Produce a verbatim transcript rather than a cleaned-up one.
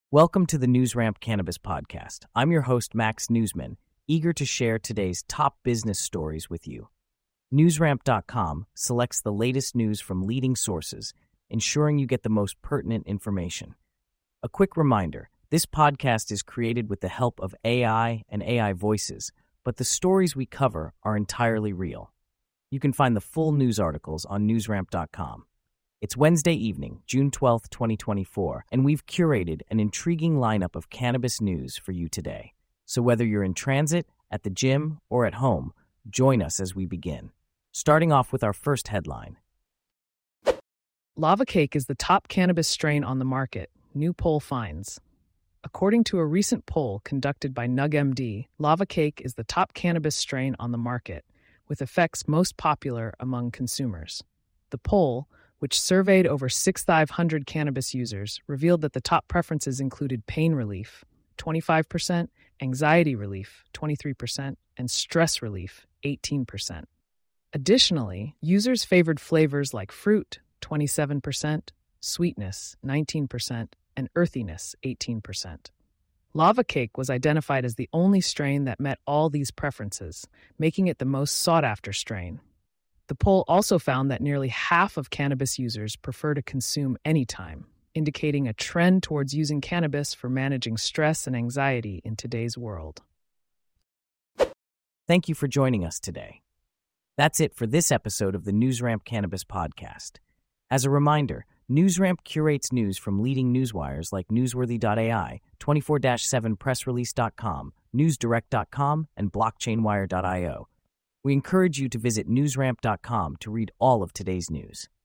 Welcome to the NewsRamp Cannabis Podcast. I'm your host, Max Newsman, eager to share today's top business stories with you. NewsRamp dot com selects the latest news from leading sources, ensuring you get the most pertinent information. A quick reminder, this podcast is created with the help of A I and A I voices, but the stories we cover are entirely real. You can find the full news articles on NewsRamp dot com. It's Wednesday evening, June twelfth, twenty twenty-four, and we've curated an intriguing lineup of cannabis news for you today. So whether you're in transit, at the gym, or at home, join us as we begin. Starting off with our first headline. Lava Cake is the top cannabis strain on the market, new poll finds. According to a recent poll conducted by NugMD, Lava Cake is the top cannabis strain on the market, with effects most popular among consumers. The poll, which surveyed over six thousand five hundred cannabis users, revealed that the top preferences included pain relief, twenty-five percent, anxiety relief, twenty-three percent, and stress relief, eighteen percent. Additionally, users favored flavors like fruit, twenty-seven percent, sweetness, nineteen percent, and earthiness, eighteen percent. Lava Cake was identified as the only strain that met all these preferences, making it the most sought-after strain. The poll also found that nearly half of cannabis users prefer to consume anytime, indicating a trend towards using cannabis for managing stress and anxiety in today's world. Thank you for joining us today. That's it for this episode of the NewsRamp Cannabis Podcast. As a reminder, NewsRamp curates news from leading newswires like Newsworthy dot A I, twenty-four seven press release dot com, newsdirect dot com, and blockchain wire dot io. We encourage you to visit NewsRamp dot com to read all of today's news.